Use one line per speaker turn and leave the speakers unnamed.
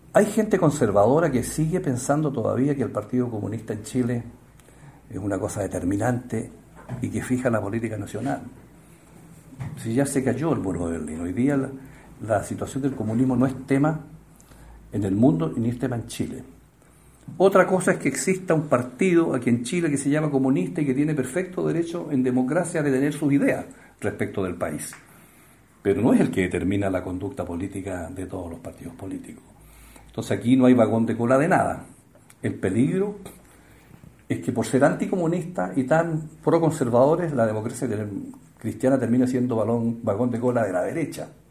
Hay gente conservadora que sigue pensando todavía que el Partido Comunista en Chile es una cosa determinante y que fija la política nacional. Si ya se cayó el muro de Berlín, hoy día la situación del comunismo no es tema en el mundo ni es tema en Chile. Otra cosa es que exista un partido aquí en Chile que se llama comunista y que tiene perfecto derecho en democracia de tener sus ideas respecto del país. Pero no es el que determina la conducta política de todos los partidos políticos. Entonces aquí no hay vagón de cola de nada. El peligro es que por ser anticomunista y tan proconservadores, la democracia cristiana termina siendo vagón de cola de la derecha.